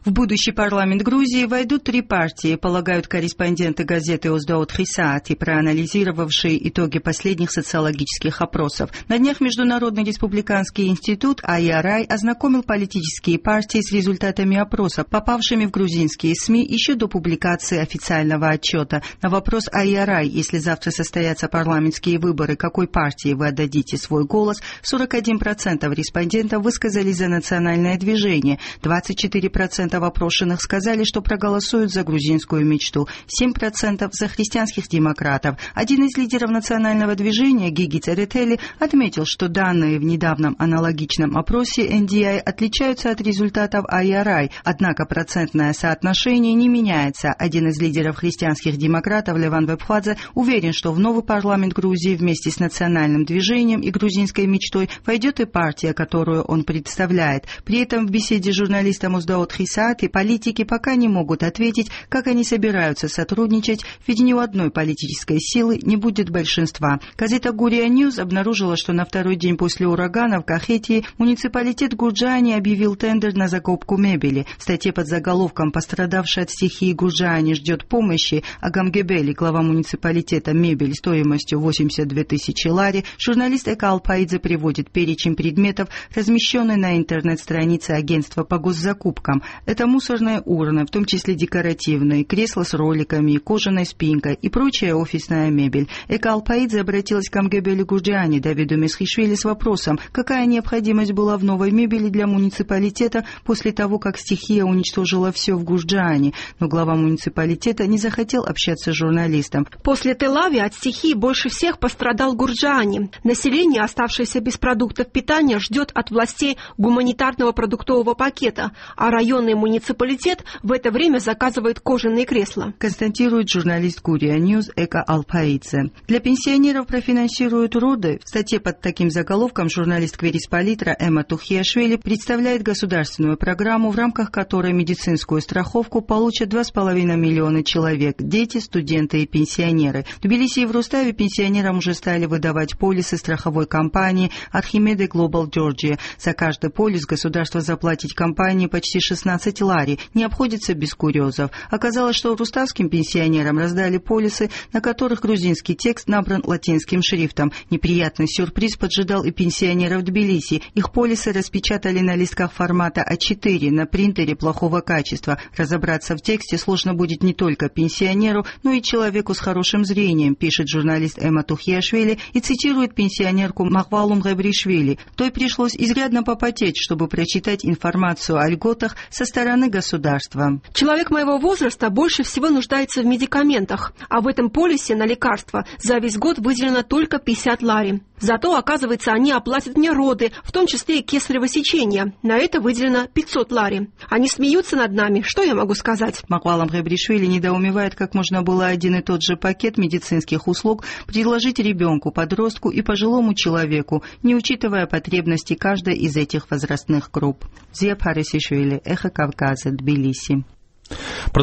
В будущий парламент Грузии войдут 3 партии, полагают корреспонденты газеты «Оздаот Хисаати», проанализировавшие итоги последних социологических опросов. На днях Международный республиканский институт IRI ознакомил политические партии с результатами опроса, попавшими в грузинские СМИ еще до публикации официального отчета. На вопрос IRI, если завтра состоятся парламентские выборы, какой партии вы отдадите свой голос, 41% респондентов высказались за национальное движение, 24% опрошенных сказали, что проголосуют за грузинскую мечту, 7% за христианских демократов. Один из лидеров национального движения, Гиги Церетели, отметил, что данные в недавнем аналогичном опросе NDI отличаются от результатов IRI, однако процентное соотношение не меняется. Один из лидеров христианских демократов, Леван Вебхвадзе, уверен, что в новый парламент Грузии вместе с национальным движением и грузинской мечтой войдет и партия, которую он представляет. При этом в беседе с журналистом Оздаот Хисаати политики пока не могут ответить, как они собираются сотрудничать, ведь ни у одной политической силы не будет большинства. Газета «Гурия Ньюс» обнаружила, что на второй день после урагана в Кахетии муниципалитет Гурджани объявил тендер на закупку мебели. В статье под заголовком «Пострадавший от стихии Гурджани ждет помощи», а Гамгебели, глава муниципалитета, мебель стоимостью 82 тысячи лари, журналист Эка Алпаидзе приводит перечень предметов, размещенный на интернет-странице агентства по госзакупкам. Это мусорные урны, в том числе декоративные, кресла с роликами, кожаной спинкой и прочая офисная мебель. Эка Алпаидзе обратилась к Гамгебели Гурджани Давиду Месхишвили с вопросом, какая необходимость была в новой мебели для муниципалитета после того, как стихия уничтожила все в Гурджани. Но глава муниципалитета не захотел общаться с журналистом. После Тель-Ави от стихии больше всех пострадал Гурджани. Население, оставшееся без продуктов питания, ждет от властей гуманитарного продуктового пакета, а районный муниципалитет в это время заказывает кожаные кресла. Констатирует журналист Гурия Ньюс Эка Алпаидзе. Для пенсионеров профинансируют роды. В статье под таким заголовком журналист Кверисполитра Эмма Тухиашвили представляет государственную программу, в рамках которой медицинскую страховку получат 2,5 миллиона человек – дети, студенты и пенсионеры. В Тбилиси и в Руставе пенсионерам уже стали выдавать полисы страховой компании Archimede Global Georgia. За каждый полис государство заплатит компании почти 16 лари, не обходится без курьезов. Оказалось, что руставским пенсионерам раздали полисы, на которых грузинский текст набран латинским шрифтом. Неприятный сюрприз поджидал и пенсионеров Тбилиси. Их полисы распечатали на листках формата А4 на принтере плохого качества. Разобраться в тексте сложно будет не только пенсионеру, но и человеку с хорошим зрением, пишет журналист Эмма Тухиашвили и цитирует пенсионерку Махвалум Габришвили. Той пришлось изрядно попотеть, чтобы прочитать информацию о льготах со стороны государства. Человек моего возраста больше всего нуждается в медикаментах, а в этом полисе на лекарства за весь год выделено только 50 лари. Зато, оказывается, они оплатят мне роды, в том числе и кесарево сечение. На это выделено 500 лари. Они смеются над нами, что я могу сказать? Махвалам Габришвили недоумевает, как можно было один и тот же пакет медицинских услуг предложить ребенку, подростку и пожилому человеку, не учитывая потребности каждой из этих возрастных групп. Зия Парисишвили, Эхо Кавказа, Тбилиси.